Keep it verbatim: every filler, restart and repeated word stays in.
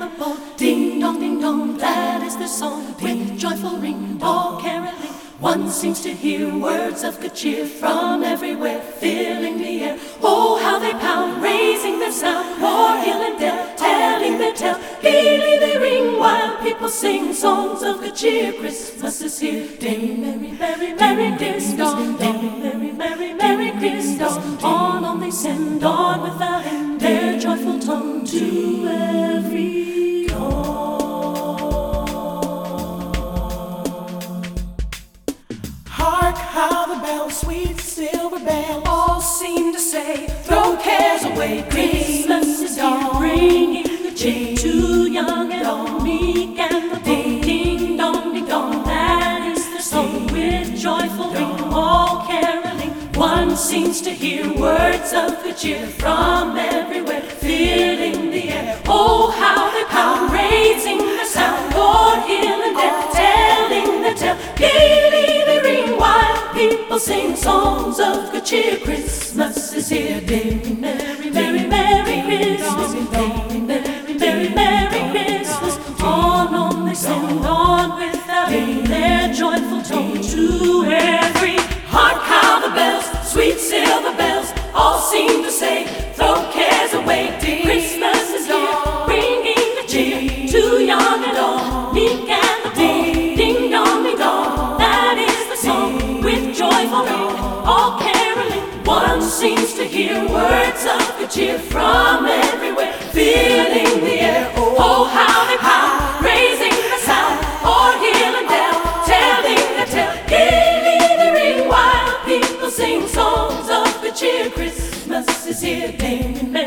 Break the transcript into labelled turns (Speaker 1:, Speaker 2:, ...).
Speaker 1: the bowl. Ding dong, ding dong, that is the song. With joyful ring, all caroling. One seems to hear words of good cheer from everywhere, filling the air. Oh, how they pound, raising their sound, o'er hill and dale, telling their tale. Gaily they ring while people sing songs of good cheer. Christmas is here. Ding, merry, merry, merry Christmas. Ding, merry, merry, merry Christmas. On, on they send, on without end, their joyful tone to every dawn.
Speaker 2: Hark how the bells, sweet silver bells,
Speaker 1: all seem to say, throw cares away. Christmas is here, bringing the cheer to young and old, meek and the bold. Ding dong, ding dong, that is the song. With joyful ring, all caroling. One seems to hear words of good cheer from everywhere, filling the air. Oh, how they pound, raising the sound, o'er hill and dale, telling the tale. Gaily they ring while people sing songs of good cheer. Christmas is here. Ding, merry, merry, merry Christmas. Ding, merry, merry, merry Christmas. On, on they send, on without end, their joyful tone to every heart. How the bells, sweet silver bells, all seem to say, throw cares away. Ding, Christmas is here, bringing the cheer to young and old, meek and the bold. Ding dong, ding dong, that is the song. With joyful ring, all caroling. One seems to hear words of good cheer from everywhere, filling the air. Oh, how they pound, raising the sound, o'er hill and dale, telling the tale. Gaily they ring while people sing songs of good cheer. Christmas is here. Ding,